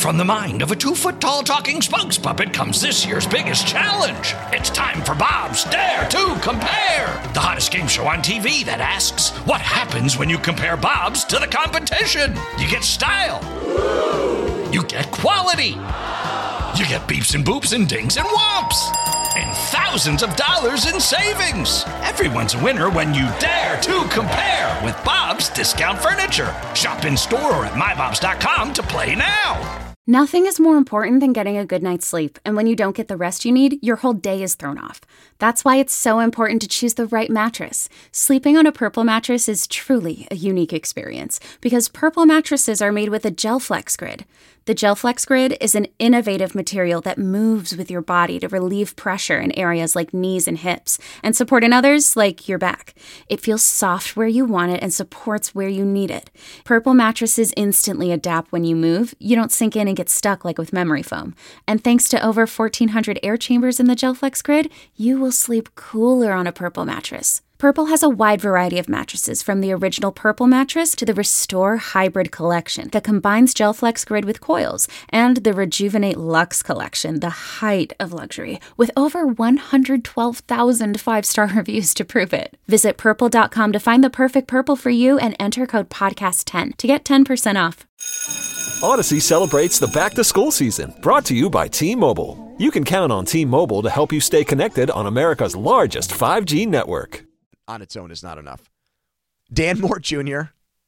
From the mind of a 2-foot-tall talking spokes puppet comes this year's biggest challenge. It's time for Bob's Dare to Compare, the hottest game show on TV that asks, what happens when you compare Bob's to the competition? You get style. You get quality. You get beeps and boops and dings and whomps. And thousands of dollars in savings. Everyone's a winner when you dare to compare with Bob's Discount Furniture. Shop in store or at mybobs.com to play now. Nothing is more important than getting a good night's sleep, and when you don't get the rest you need, your whole day is thrown off. That's why it's so important to choose the right mattress. Sleeping on a Purple mattress is truly a unique experience, because Purple mattresses are made with a GelFlex Grid. The GelFlex Grid is an innovative material that moves with your body to relieve pressure in areas like knees and hips, and support in others like your back. It feels soft where you want it and supports where you need it. Purple mattresses instantly adapt when you move. You don't sink in and get stuck like with memory foam. And thanks to over 1,400 air chambers in the GelFlex Grid, you will sleep cooler on a Purple mattress. Purple has a wide variety of mattresses, from the original Purple mattress to the Restore Hybrid collection that combines GelFlex Grid with coils, and the Rejuvenate Luxe collection, the height of luxury, with over 112,000 five-star reviews to prove it. Visit purple.com to find the perfect Purple for you and enter code podcast10 to get 10% off. Odyssey celebrates the back-to-school season, brought to you by T-Mobile. You can count on T-Mobile to help you stay connected on America's largest 5G network. On its own is not enough. Dan Moore Jr.,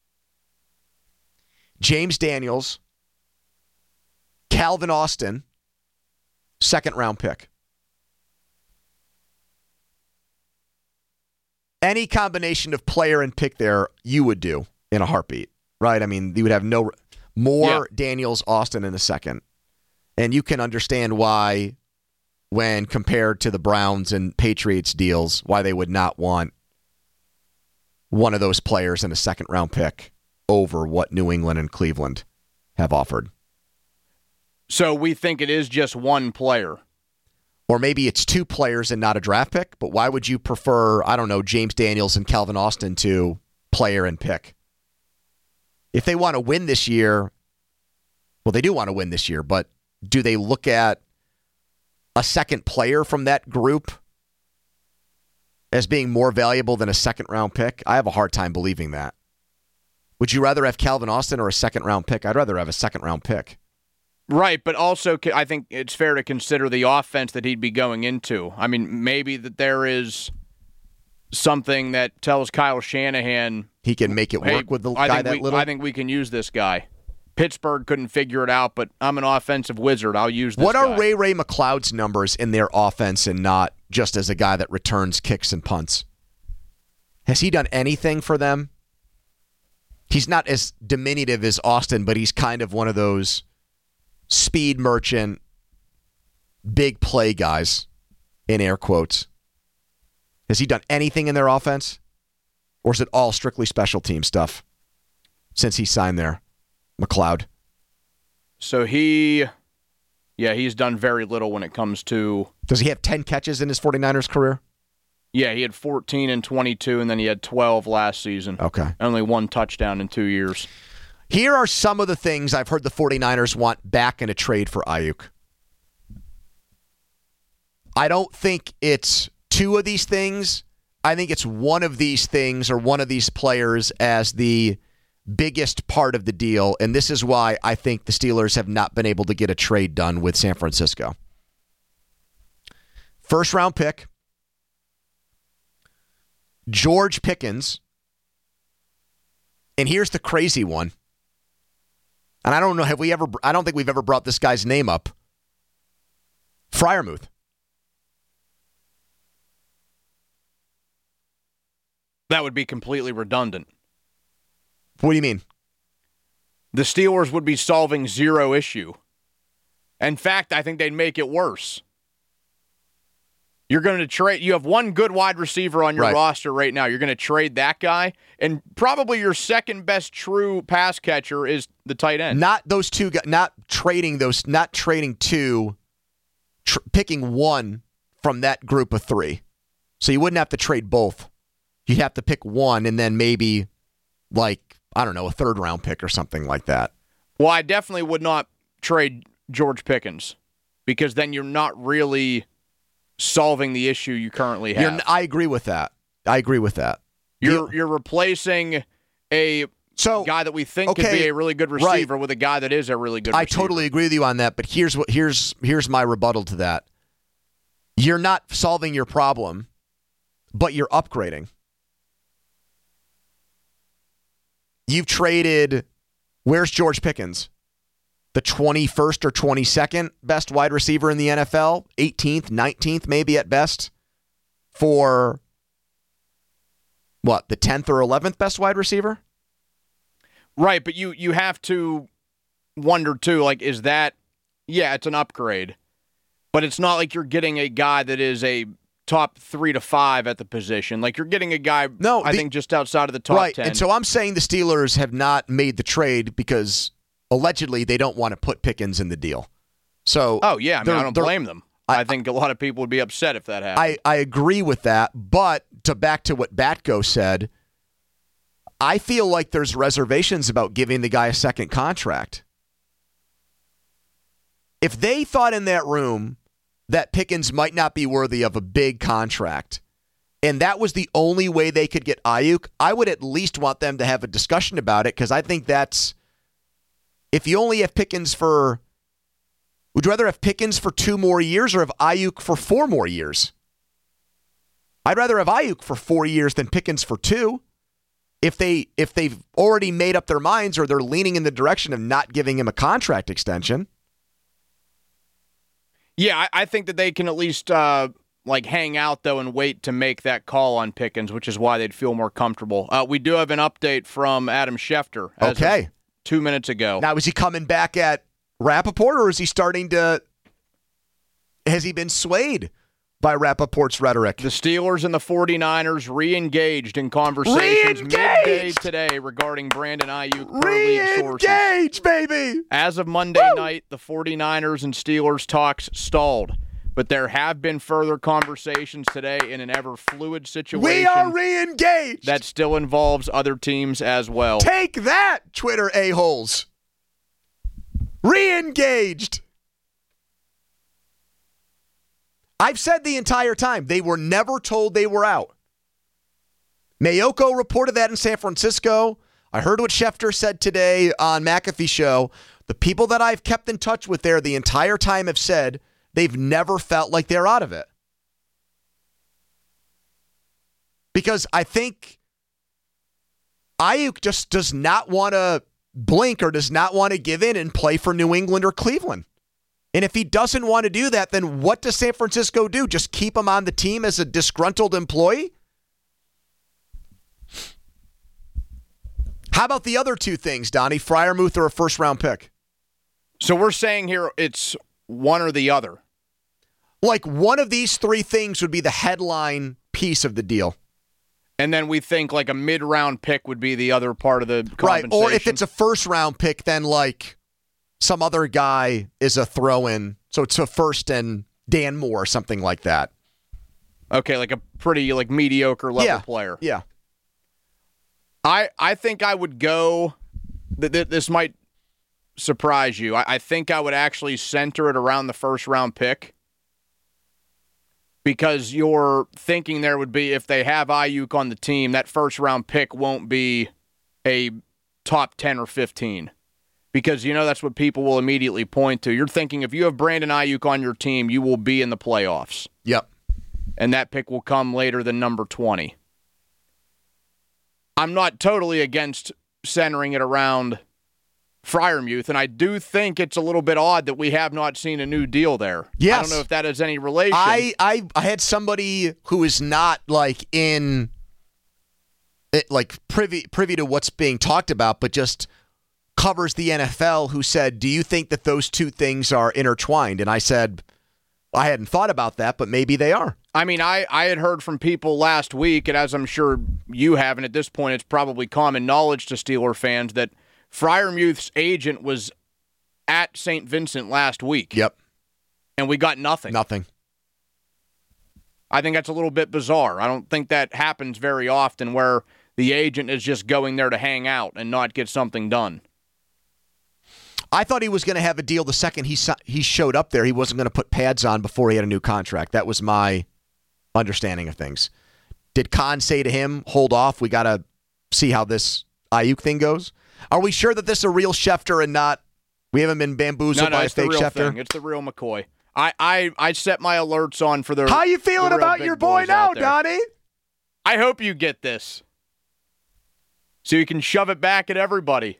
James Daniels, Calvin Austin, second-round pick. Any combination of player and pick there, you would do in a heartbeat, right? I mean, you would have more Daniels, Austin in the second. And you can understand why, when compared to the Browns and Patriots deals, why they would not want one of those players in a second-round pick over what New England and Cleveland have offered. So we think it is just one player. Or maybe it's two players and not a draft pick, but why would you prefer, I don't know, James Daniels and Calvin Austin to player and pick? If they want to win this year, well, they do want to win this year, but do they look at a second player from that group as being more valuable than a second-round pick? I have a hard time believing that. Would you rather have Calvin Austin or a second-round pick? I'd rather have a second-round pick. Right, but also I think it's fair to consider the offense that he'd be going into. I mean, maybe that there is something that tells Kyle Shanahan he can make it work with the guy that little. I think we can use this guy. Pittsburgh couldn't figure it out, but I'm an offensive wizard. I'll use this What guy. are Ray McLeod's numbers in their offense, and not just as a guy that returns kicks and punts? Has he done anything for them? He's not as diminutive as Austin, but he's kind of one of those speed merchant, big play guys, in air quotes. Has he done anything in their offense? Or is it all strictly special team stuff since he signed there, McLeod? So he's done very little when it comes to... Does he have 10 catches in his 49ers career? Yeah, he had 14 and 22, and then he had 12 last season. Okay. Only one touchdown in 2 years. Here are some of the things I've heard the 49ers want back in a trade for Ayuk. I don't think it's two of these things. I think it's one of these things or one of these players as the biggest part of the deal, and this is why I think the Steelers have not been able to get a trade done with San Francisco. First-round pick, George Pickens, and here's the crazy one. And I don't know, I don't think we've ever brought this guy's name up. Freiermuth. That would be completely redundant. What do you mean? The Steelers would be solving zero issue. In fact, I think they'd make it worse. You're going to trade. You have one good wide receiver on your roster right now. You're going to trade that guy, and probably your second best true pass catcher is the tight end. Not those two guys. Not trading those. Not trading two. Picking one from that group of three. So you wouldn't have to trade both. You'd have to pick one, and then maybe, like, I don't know, a third round pick or something like that. Well, I definitely would not trade George Pickens, because then you're not really solving the issue you currently have. I agree with that. You're replacing a guy that we think could be a really good receiver with a guy that is a really good receiver. I totally agree with you on that, but here's my rebuttal to that. You're not solving your problem, but you're upgrading. You've traded, where's George Pickens? The 21st or 22nd best wide receiver in the NFL, 18th, 19th maybe at best, for what, the 10th or 11th best wide receiver? Right, but you have to wonder too, like, is that, it's an upgrade, but it's not like you're getting a guy that is a top 3 to 5 at the position. Like, you're getting a guy, I think, just outside of the top 10. And so I'm saying the Steelers have not made the trade because allegedly they don't want to put Pickens in the deal. So, I don't blame them. I think a lot of people would be upset if that happened. I agree with that, but back to what Batko said, I feel like there's reservations about giving the guy a second contract. If they thought in that room that Pickens might not be worthy of a big contract, and that was the only way they could get Ayuk, I would at least want them to have a discussion about it, because I think that's, if you only have Pickens for, would you rather have Pickens for 2 more years or have Ayuk for 4 more years? I'd rather have Ayuk for 4 years than Pickens for 2. If they've already made up their minds or they're leaning in the direction of not giving him a contract extension. Yeah, I think that they can at least hang out, though, and wait to make that call on Pickens, which is why they'd feel more comfortable. We do have an update from Adam Schefter. Okay. 2 minutes ago. Now, is he coming back at Rappaport, or is he has he been swayed by Rappaport's rhetoric? The Steelers and the 49ers re-engaged in conversations midday today regarding Brandon Ayuk per league sources. Re-engage, baby! As of Monday night, the 49ers and Steelers talks stalled. But there have been further conversations today in an ever-fluid situation. We are re-engaged! That still involves other teams as well. Take that, Twitter a-holes! Re-engaged! I've said the entire time, they were never told they were out. Mayoko reported that in San Francisco. I heard what Schefter said today on McAfee Show. The people that I've kept in touch with there the entire time have said they've never felt like they're out of it. Because I think Ayuk just does not want to blink or does not want to give in and play for New England or Cleveland. And if he doesn't want to do that, then what does San Francisco do? Just keep him on the team as a disgruntled employee? How about the other two things, Donnie? Freiermuth or a first-round pick? So we're saying here it's one or the other. Like one of these 3 things would be the headline piece of the deal. And then we think like a mid-round pick would be the other part of the compensation. Right, or if it's a first-round pick, then like some other guy is a throw-in. So it's a first and Dan Moore or something like that. Okay, like a pretty mediocre level player. Yeah. I think I would go, this might surprise you, I think I would actually center it around the first-round pick, because your thinking there would be if they have Ayuk on the team, that first-round pick won't be a top 10 or 15. Because, that's what people will immediately point to. You're thinking if you have Brandon Ayuk on your team, you will be in the playoffs. Yep. And that pick will come later than number 20. I'm not totally against centering it around Freiermuth, and I do think it's a little bit odd that we have not seen a new deal there. Yes. I don't know if that has any relation. I had somebody who is not privy to what's being talked about, but just covers the NFL, who said, do you think that those two things are intertwined? And I said, I hadn't thought about that, but maybe they are. I mean, I had heard from people last week, and as I'm sure you have, and at this point it's probably common knowledge to Steeler fans, that Freiermuth's agent was at St. Vincent last week. Yep. And we got nothing. Nothing. I think that's a little bit bizarre. I don't think that happens very often where the agent is just going there to hang out and not get something done. I thought he was going to have a deal the second he showed up there. He wasn't going to put pads on before he had a new contract. That was my understanding of things. Did Khan say to him, hold off, we got to see how this Ayuk thing goes? Are we sure that this is a real Schefter and not, we haven't been bamboozled by a fake Schefter? It's the real McCoy. I set my alerts on for the How you feeling about your boy now, Donnie? I hope you get this. So you can shove it back at everybody.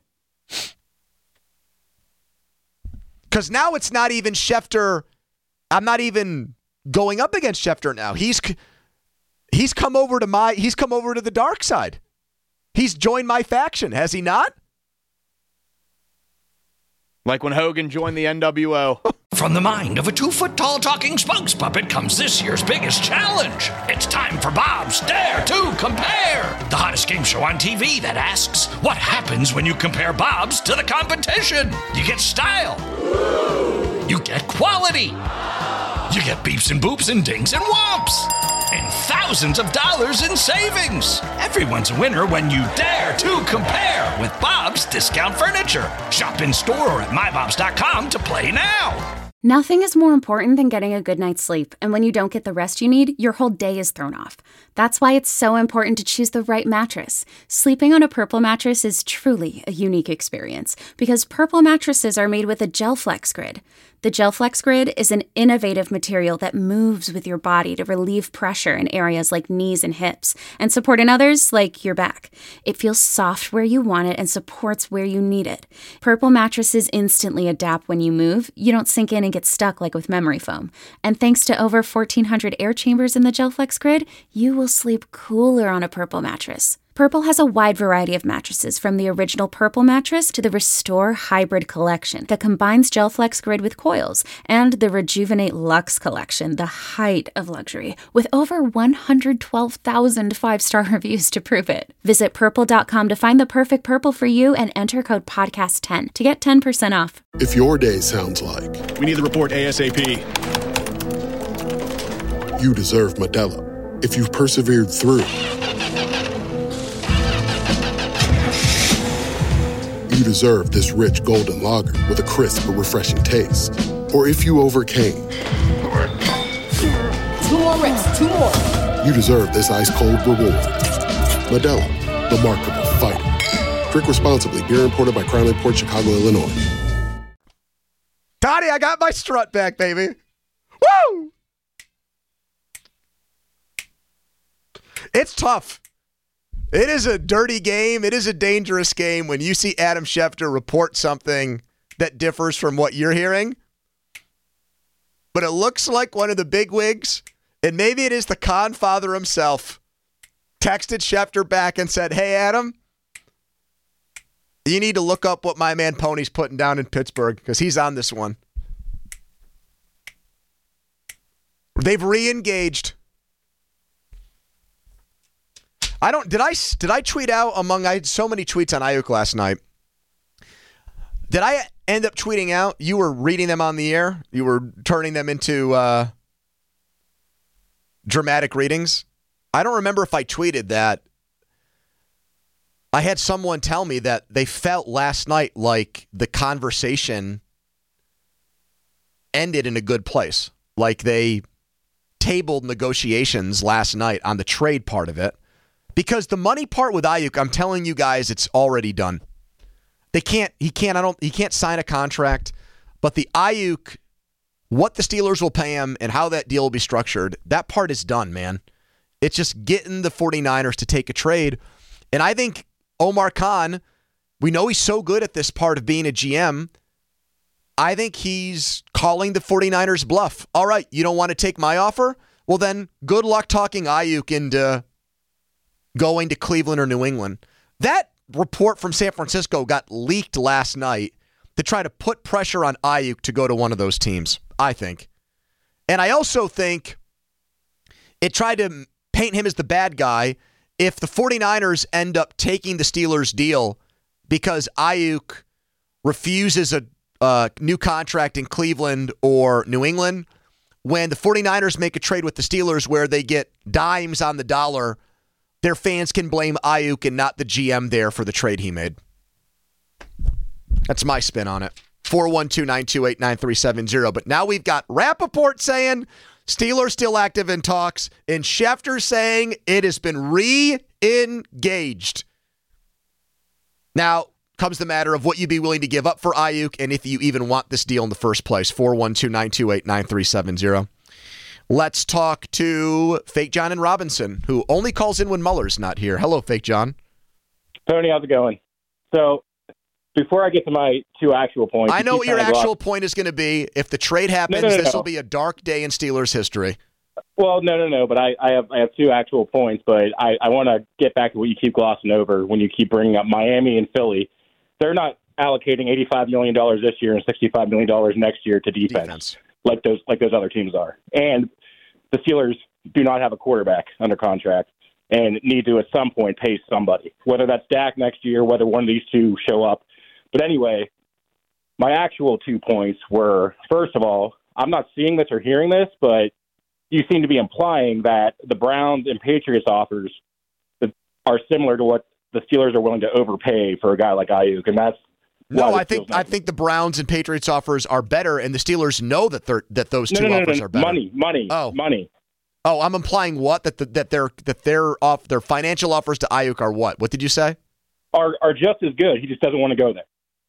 Because now it's not even Schefter. I'm not even going up against Schefter now. He's come over to the dark side. He's joined my faction, has he not? Like when Hogan joined the NWO. From the mind of a 2-foot-tall talking spokes puppet comes this year's biggest challenge. It's time for Bob's Dare to Compare, the hottest game show on TV that asks, what happens when you compare Bob's to the competition? You get style. You get quality. You get beeps and boops and dings and whomps. And thousands of dollars in savings. Everyone's a winner when you dare to compare with Bob's Discount Furniture. Shop in store or at mybobs.com to play now. Nothing is more important than getting a good night's sleep, and when you don't get the rest you need, your whole day is thrown off. That's why it's so important to choose the right mattress. Sleeping on a Purple mattress is truly a unique experience, because Purple mattresses are made with a GelFlex Grid. The GelFlex Grid is an innovative material that moves with your body to relieve pressure in areas like knees and hips, and support in others like your back. It feels soft where you want it and supports where you need it. Purple mattresses instantly adapt when you move. You don't sink in and get stuck like with memory foam. And thanks to over 1,400 air chambers in the GelFlex Grid, you will sleep cooler on a Purple mattress. Purple has a wide variety of mattresses, from the original Purple mattress to the Restore Hybrid collection that combines GelFlex Grid with coils, and the Rejuvenate Luxe collection, the height of luxury, with over 112,000 five-star reviews to prove it. Visit Purple.com to find the perfect Purple for you and enter code PODCAST10 to get 10% off. If your day sounds like, we need the report ASAP, you deserve Modelo. If you've persevered through, you deserve this rich golden lager with a crisp but refreshing taste. Or if you overcame. 2 more reps, 2 more. You deserve this ice-cold reward. Modelo, the Remarkable Fighter. Drink responsibly. Beer imported by Crown Imports, Chicago, Illinois. Toddy, I got my strut back, baby. Woo! It's tough. It is a dirty game. It is a dangerous game when you see Adam Schefter report something that differs from what you're hearing. But it looks like one of the bigwigs, and maybe it is the Khan father himself, texted Schefter back and said, hey, Adam, you need to look up what my man Pony's putting down in Pittsburgh, because he's on this one. They've re-engaged. Did I tweet out I had so many tweets on Ayuk last night. Did I end up tweeting out? You were reading them on the air? You were turning them into dramatic readings? I don't remember if I tweeted that. I had someone tell me that they felt last night like the conversation ended in a good place. Like they tabled negotiations last night on the trade part of it. Because the money part with Ayuk, I'm telling you guys, it's already done. He can't sign a contract, but the Ayuk, what the Steelers will pay him and how that deal will be structured, that part is done, man. It's just getting the 49ers to take a trade. And I think Omar Khan, we know he's so good at this part of being a GM. I think he's calling the 49ers bluff. All right, you don't want to take my offer? Well, then good luck talking Ayuk into going to Cleveland or New England. That report from San Francisco got leaked last night to try to put pressure on Ayuk to go to one of those teams, I think. And I also think it tried to paint him as the bad guy if the 49ers end up taking the Steelers' deal because Ayuk refuses a new contract in Cleveland or New England. When the 49ers make a trade with the Steelers where they get dimes on the dollar, their fans can blame Ayuk and not the GM there for the trade he made. That's my spin on it. 412-928-9370. But now we've got Rappaport saying Steelers still active in talks, and Schefter saying it has been re-engaged. Now comes the matter of what you'd be willing to give up for Aiyuk and if you even want this deal in the first place. 412-928-9370. Let's talk to Fake John and Robinson, who only calls in when Muller's not here. Hello, Fake John. Tony, how's it going? So before I get to my two actual points. I know what your actual point is going to be. If the trade happens, this will be a dark day in Steelers history. Well, no. But I have two actual points, but I want to get back to what you keep glossing over when you keep bringing up Miami and Philly. They're not allocating $85 million this year and $65 million next year to defense. like those other teams are. And the Steelers do not have a quarterback under contract and need to at some point pay somebody, whether that's Dak next year, whether one of these two show up. But anyway, my actual 2 points were, first of all, I'm not seeing this or hearing this, but you seem to be implying that the Browns and Patriots offers are similar to what the Steelers are willing to overpay for a guy like Aiyuk, and that's no. I think the Browns and Patriots offers are better, and the Steelers know that those two offers are better. Money. Oh, I'm implying what that their financial offers to Aiyuk are what? What did you say? Are just as good. He just doesn't want to go there.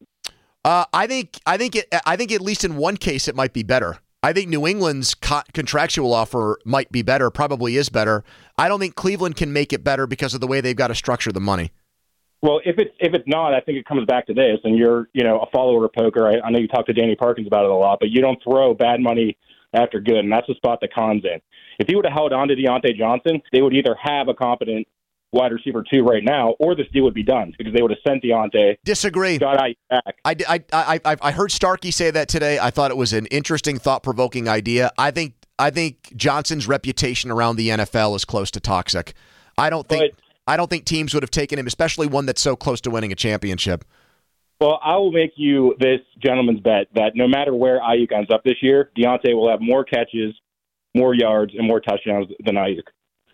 I think at least in one case it might be better. I think New England's contractual offer might be better, probably is better. I don't think Cleveland can make it better because of the way they've got to structure the money. Well, if it's not, I think it comes back to this, and you're a follower of poker. I know you talk to Danny Parkins about it a lot, but you don't throw bad money after good, and that's the spot that Khan's in. If he would have held on to Deontay Johnson, they would either have a competent wide receiver 2 right now, or this deal would be done because they would have sent Deontay. Disagree. Got Aiyuk back. I heard Starkey say that today. I thought it was an interesting, thought-provoking idea. I think Johnson's reputation around the NFL is close to toxic. I don't think teams would have taken him, especially one that's so close to winning a championship. Well, I will make you this gentleman's bet that no matter where Aiyuk ends up this year, Deontay will have more catches, more yards, and more touchdowns than Aiyuk.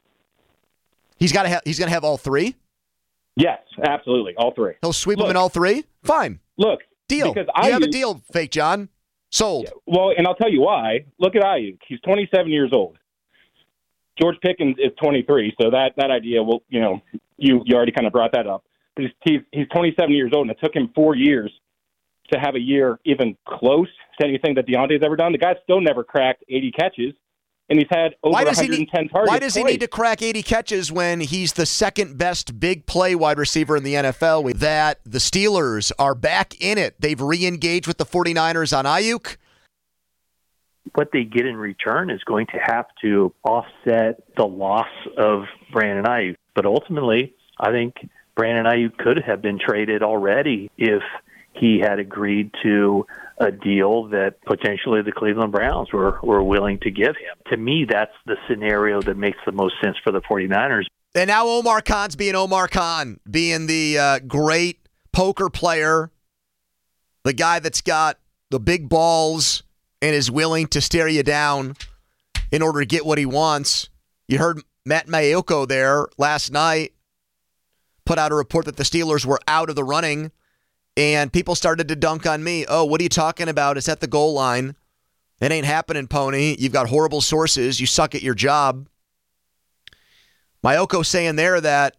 He's going to have all 3? Yes, absolutely, all 3. He'll sweep them in all 3? Fine. Look, deal. You have a deal, Fake John. Sold. Yeah, well, and I'll tell you why. Look at Aiyuk. He's 27 years old. George Pickens is 23, so that idea, well, you already kind of brought that up. But he's 27 years old, and it took him 4 years to have a year even close to anything that Deontay's ever done. The guy still never cracked 80 catches. And he's had over 110 targets. Why does he need to crack 80 catches when he's the second best big play wide receiver in the NFL? That the Steelers are back in it. They've re-engaged with the 49ers on Aiyuk. What they get in return is going to have to offset the loss of Brandon Aiyuk. But ultimately, I think Brandon Aiyuk could have been traded already if he had agreed to a deal that potentially the Cleveland Browns were willing to give him. To me, that's the scenario that makes the most sense for the 49ers. And now Omar Khan's being Omar Khan, being the great poker player, the guy that's got the big balls and is willing to stare you down in order to get what he wants. You heard Matt Maiocco there last night put out a report that the Steelers were out of the running. And people started to dunk on me. Oh, what are you talking about? It's at the goal line. It ain't happening, Pony. You've got horrible sources. You suck at your job. Maiocco saying there that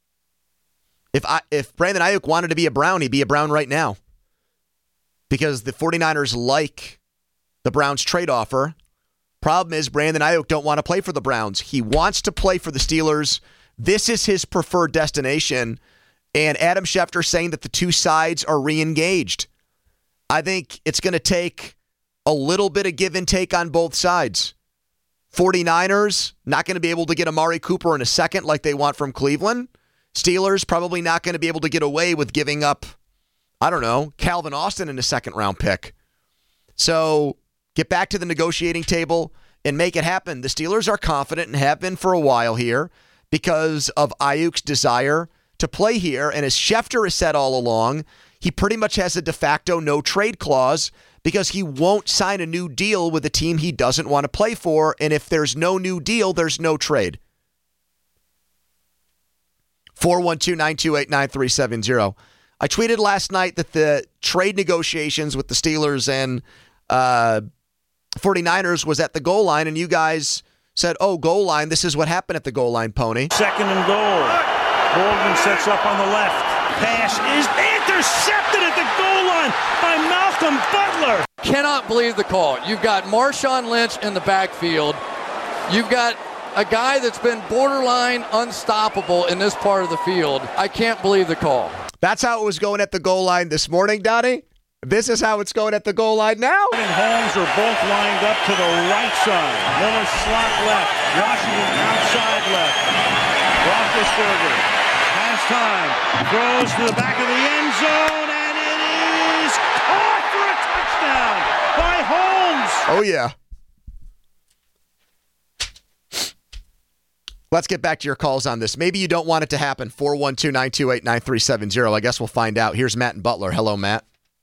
if Brandon Aiyuk wanted to be a Brown, he'd be a Brown right now. Because the 49ers like the Browns trade offer. Problem is Brandon Aiyuk don't want to play for the Browns. He wants to play for the Steelers. This is his preferred destination. And Adam Schefter saying that the two sides are re-engaged. I think it's going to take a little bit of give and take on both sides. 49ers, not going to be able to get Amari Cooper in a second like they want from Cleveland. Steelers, probably not going to be able to get away with giving up, Calvin Austin in a second-round pick. So get back to the negotiating table and make it happen. The Steelers are confident and have been for a while here because of Aiyuk's desire to play here, and as Schefter has said all along, he pretty much has a de facto no-trade clause because he won't sign a new deal with a team he doesn't want to play for, and if there's no new deal, there's no trade. 412-928-9370. I tweeted last night that the trade negotiations with the Steelers and 49ers was at the goal line, and you guys said, oh, goal line, this is what happened at the goal line, Pony. 2nd and goal. Morgan sets up on the left. Pass is intercepted at the goal line by Malcolm Butler. Cannot believe the call. You've got Marshawn Lynch in the backfield. You've got a guy that's been borderline unstoppable in this part of the field. I can't believe the call. That's how it was going at the goal line this morning, Donnie. This is how it's going at the goal line now. And Holmes are both lined up to the right side. Miller slot left. Washington outside left. Roethlisberger has time. Throws to the back of the end zone, and it is caught for a touchdown by Holmes. Oh, yeah. Let's get back to your calls on this. Maybe you don't want it to happen. 412-928-9370. I guess we'll find out. Here's Matt and Butler. Hello, Matt.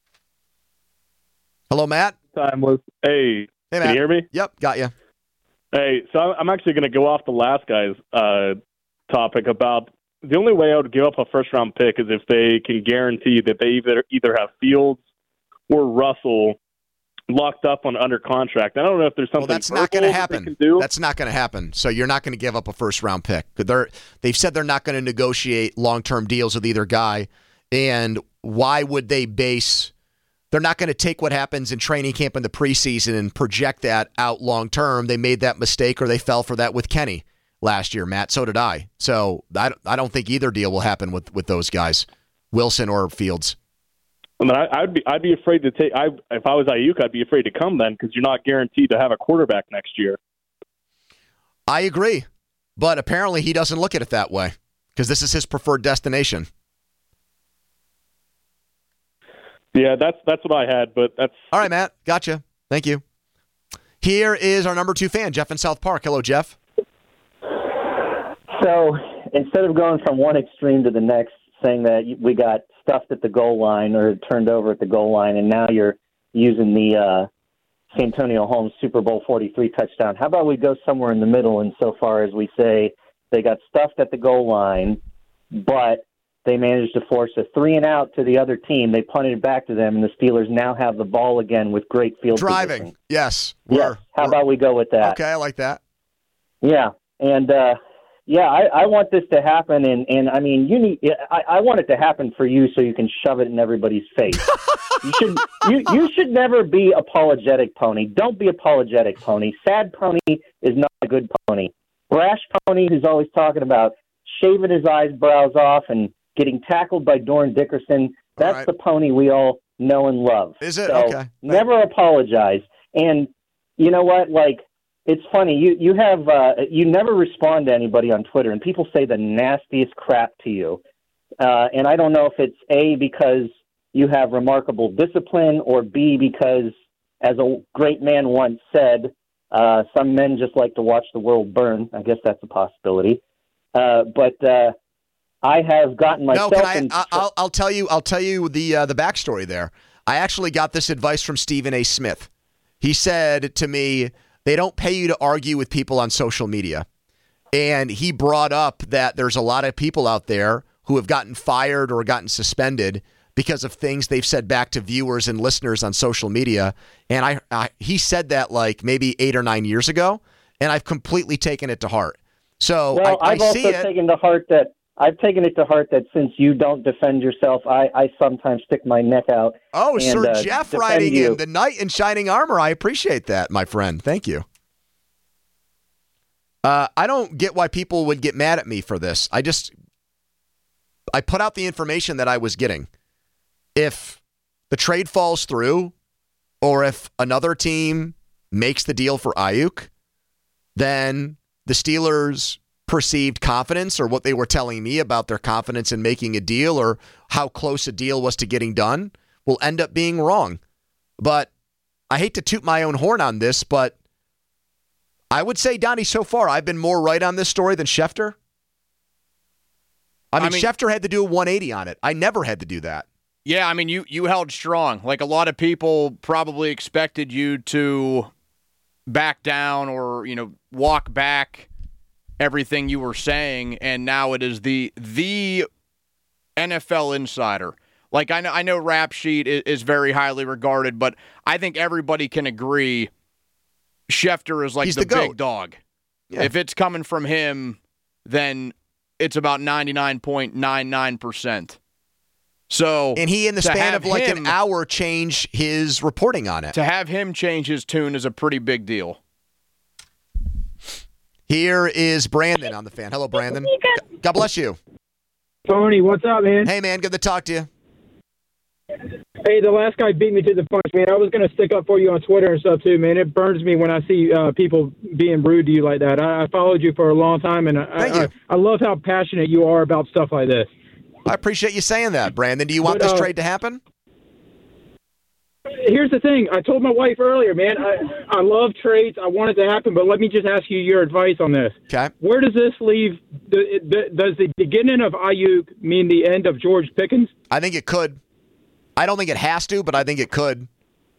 Hello, Matt. Hey, Matt. Can you hear me? Yep, got you. Hey, so I'm actually going to go off the last guy's topic about the only way I would give up a first-round pick is if they can guarantee that they either have Fields or Russell locked up on under contract. I don't know if there's something. Well, that's not going to happen. That's not going to happen. So you're not going to give up a first-round pick. They've said they're not going to negotiate long-term deals with either guy. And why would they base? They're not going to take what happens in training camp in the preseason and project that out long-term. They made that mistake, or they fell for that with Kenny last year, Matt. So did I. So I don't think either deal will happen with those guys, Wilson or Fields. I mean, I'd be afraid to take. If I was Ayuk, I'd be afraid to come then because you're not guaranteed to have a quarterback next year. I agree, but apparently he doesn't look at it that way because this is his preferred destination. Yeah, that's what I had, but that's all right, Matt. Gotcha. Thank you. Here is our number 2 fan, Jeff in South Park. Hello, Jeff. So instead of going from one extreme to the next, saying that we got stuffed at the goal line or turned over at the goal line, and now you're using the Santonio Holmes Super Bowl 43 touchdown. How about we go somewhere in the middle insofar as we say they got stuffed at the goal line, but they managed to force a 3-and-out to the other team. They punted it back to them, and the Steelers now have the ball again with great field driving. Position. Yes. How about we go with that? Okay, I like that. Yeah, and I want this to happen, and I mean, I want it to happen for you so you can shove it in everybody's face. You should never be apologetic, Pony. Don't be apologetic, Pony. Sad Pony is not a good pony. Brash Pony, who's always talking about shaving his eyebrows off and getting tackled by Doran Dickerson, that's right. The Pony we all know and love. Is it? So okay. Never apologize. And you know what? Like, it's funny. You have you never respond to anybody on Twitter, and people say the nastiest crap to you. And I don't know if it's A, because you have remarkable discipline, or B, because, as a great man once said, some men just like to watch the world burn. I guess that's a possibility. But I have gotten myself. No, I'll tell you the backstory there. I actually got this advice from Stephen A. Smith. He said to me, they don't pay you to argue with people on social media. And he brought up that there's a lot of people out there who have gotten fired or gotten suspended because of things they've said back to viewers and listeners on social media. And he said that like maybe 8 or 9 years ago, and I've completely taken it to heart. So I've also taken it to heart that since you don't defend yourself, I sometimes stick my neck out. Oh, and, Sir Jeff riding in, the knight in shining armor. I appreciate that, my friend. Thank you. I don't get why people would get mad at me for this. I put out the information that I was getting. If the trade falls through, or if another team makes the deal for Ayuk, then the Steelers' perceived confidence, or what they were telling me about their confidence in making a deal, or how close a deal was to getting done, will end up being wrong. But I hate to toot my own horn on this, but I would say, Donnie, so far I've been more right on this story than Schefter. I mean, Schefter had to do a 180 on it. I never had to do that. Yeah, I mean, you held strong. Like, a lot of people probably expected you to back down or, walk back everything you were saying, and now it is the NFL insider Like, I know Rap Sheet is very highly regarded, but I think everybody can agree Schefter is like the big dog. Yeah. If it's coming from him, then it's about 99.99%. So, and he, in the span of like an hour, change his reporting on it. To have him change his tune is a pretty big deal. Here is Brandon on the Fan. Hello, Brandon. God bless you. Tony, what's up, man? Hey, man. Good to talk to you. Hey, the last guy beat me to the punch, man. I was going to stick up for you on Twitter and stuff, too, man. It burns me when I see people being rude to you like that. I followed you for a long time, and I love how passionate you are about stuff like this. I appreciate you saying that, Brandon. Do you want this trade to happen? Here's the thing. I told my wife earlier, man, I love trades. I want it to happen, but let me just ask you your advice on this. Okay. Where does this leave? Does the beginning of Ayuk mean the end of George Pickens? I think it could. I don't think it has to, but I think it could.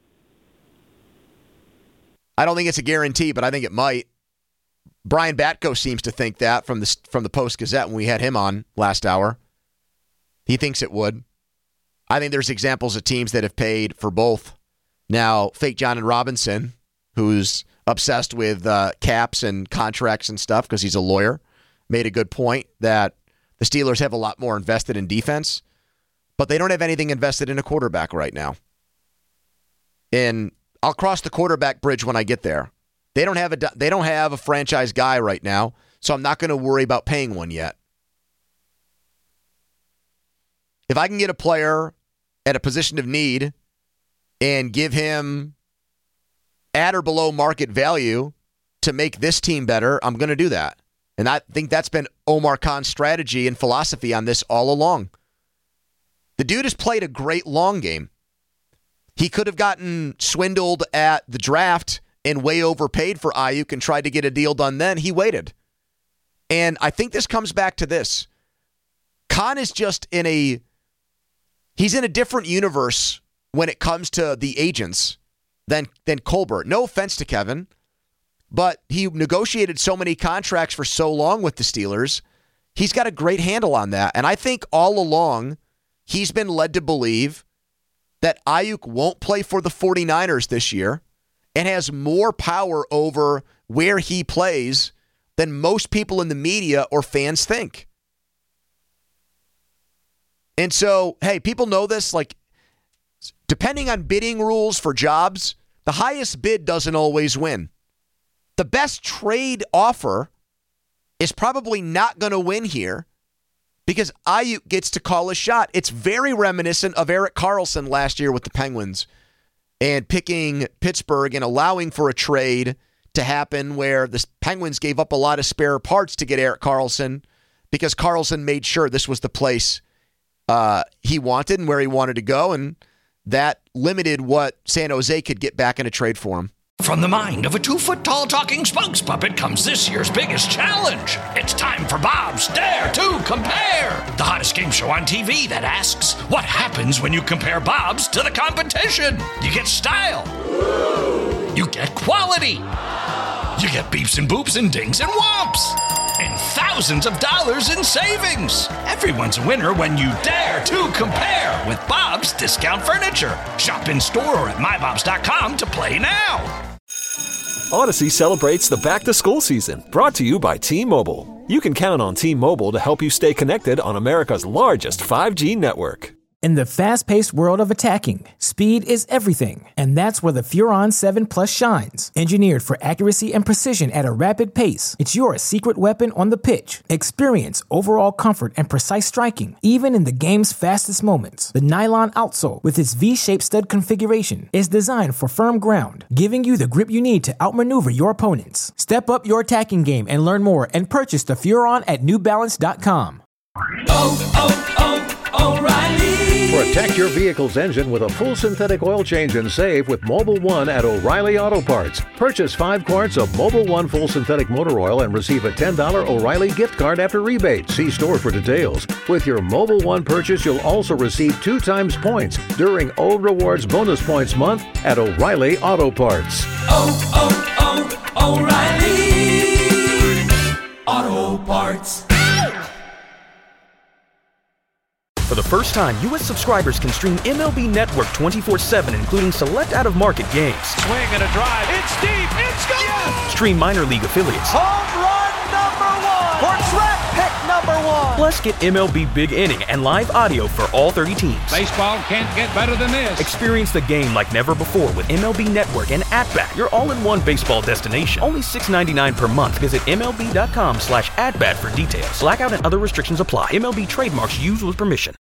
I don't think it's a guarantee, but I think it might. Brian Batko seems to think that from the Post-Gazette when we had him on last hour. He thinks it would. I think there's examples of teams that have paid for both. Now, Fake John and Robinson, who's obsessed with caps and contracts and stuff because he's a lawyer, made a good point that the Steelers have a lot more invested in defense, but they don't have anything invested in a quarterback right now. And I'll cross the quarterback bridge when I get there. They don't have a franchise guy right now, so I'm not going to worry about paying one yet. If I can get a player at a position of need and give him at or below market value to make this team better, I'm going to do that. And I think that's been Omar Khan's strategy and philosophy on this all along. The dude has played a great long game. He could have gotten swindled at the draft and way overpaid for Ayuk and tried to get a deal done then. He waited. And I think this comes back to this. Khan is just he's in a different universe when it comes to the agents than Colbert. No offense to Kevin, but he negotiated so many contracts for so long with the Steelers. He's got a great handle on that. And I think all along, he's been led to believe that Ayuk won't play for the 49ers this year and has more power over where he plays than most people in the media or fans think. And so, hey, people know this, like, depending on bidding rules for jobs, the highest bid doesn't always win. The best trade offer is probably not going to win here because Ayuk gets to call a shot. It's very reminiscent of Erik Karlsson last year with the Penguins and picking Pittsburgh and allowing for a trade to happen where the Penguins gave up a lot of spare parts to get Erik Karlsson because Karlsson made sure this was the place he wanted and where he wanted to go, and that limited what San Jose could get back in a trade for him. From the mind of a 2-foot-tall talking spokes puppet comes this year's biggest challenge. It's time for Bob's Dare to Compare, the hottest game show on TV that asks, what happens when you compare Bob's to the competition? You get style. You get quality. You get beeps and boops and dings and whomps. And thousands of dollars in savings. Everyone's a winner when you dare to compare with Bob's Discount Furniture. Shop in store or at mybobs.com to play now. Odyssey celebrates the back-to-school season, brought to you by T-Mobile. You can count on T-Mobile to help you stay connected on America's largest 5G network. In the fast-paced world of attacking, speed is everything, and that's where the Furon 7 Plus shines. Engineered for accuracy and precision at a rapid pace, it's your secret weapon on the pitch. Experience overall comfort and precise striking, even in the game's fastest moments. The nylon outsole, with its V-shaped stud configuration, is designed for firm ground, giving you the grip you need to outmaneuver your opponents. Step up your attacking game and learn more and purchase the Furon at newbalance.com. O'Reilly. Protect your vehicle's engine with a full synthetic oil change and save with Mobil 1 at O'Reilly Auto Parts. Purchase 5 quarts of Mobil 1 full synthetic motor oil and receive a $10 O'Reilly gift card after rebate. See store for details. With your Mobil 1 purchase, you'll also receive 2 times points during O Rewards Bonus Points Month at O'Reilly Auto Parts. O'Reilly Auto Parts. For the first time, U.S. subscribers can stream MLB Network 24/7, including select out-of-market games. Swing and a drive. It's deep. It's gone. Yes! Stream minor league affiliates. Home run number 1 for draft pick number 1. Plus, get MLB Big Inning and live audio for all 30 teams. Baseball can't get better than this. Experience the game like never before with MLB Network and At-Bat, your all-in-one baseball destination. Only $6.99 per month. Visit MLB.com/atbat for details. Blackout and other restrictions apply. MLB trademarks used with permission.